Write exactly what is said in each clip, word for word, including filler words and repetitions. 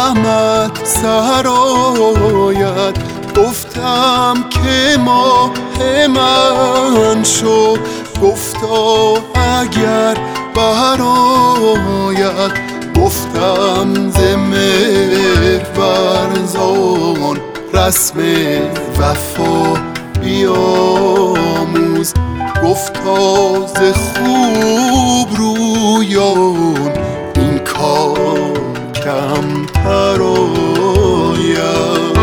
رحمت سر آید. گفتم که ماه من شو، گفتا اگر برآید. گفتم ز مهرورزان رسم وفا بیاموز. گفتا ز خوب رویان این کار کمتر آید.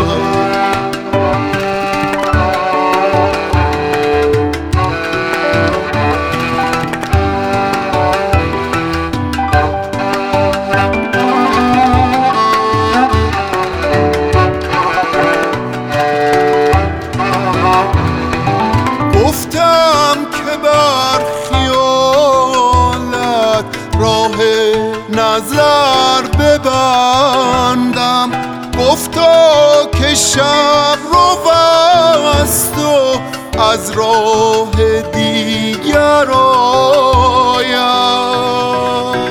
گفتم که بر خیالت راه نظر ببندم. گفتا که شب رو بست و از راه دیگر آیم.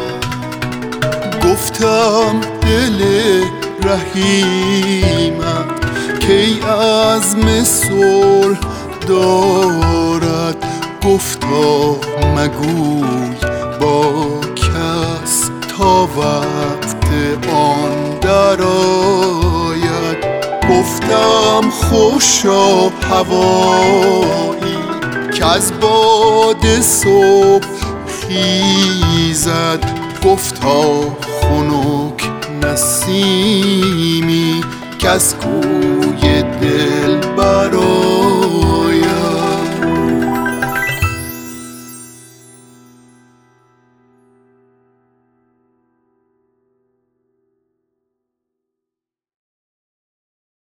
گفتم دل رحیمت کی عزم صلح دارد. گفتا مگوی با کس تا وقت آن درآید. گفتم خوشا هوایی کز باد صبح خیزد. گفتا خنک نسیمی کز کوی دل برآید.